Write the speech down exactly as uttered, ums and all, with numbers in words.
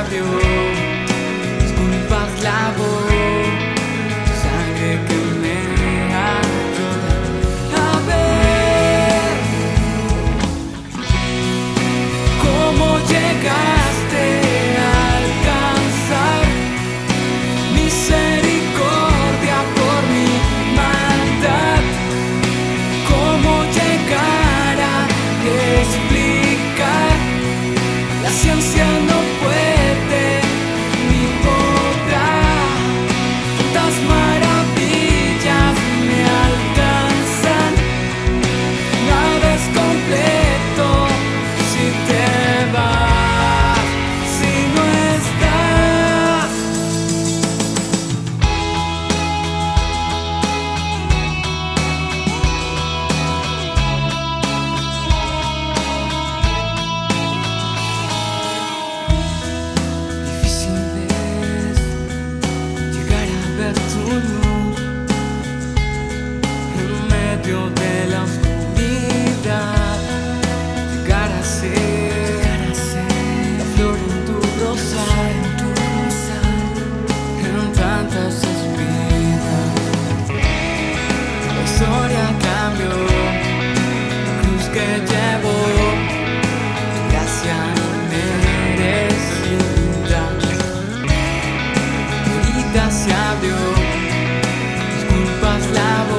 abrió, disculpas la voz, tu sangre que me ayuda a ver cómo llegaste a alcanzar misericordia por mi maldad. Cómo llegar a explicar, la ciencia no puede ni podrá. Tantas maravillas me alcanzan, nada es completo si te vas, si no estás. Difícil es llegar a ver tu luz en medio de la oscuridad, llegar a ser, llegar a ser la flor en tu rosal, en tu rosal, en tantas espinas. La historia cambió, la cruz que llevo, gracia inmerecida. La herida se abrió, disculpas la voz.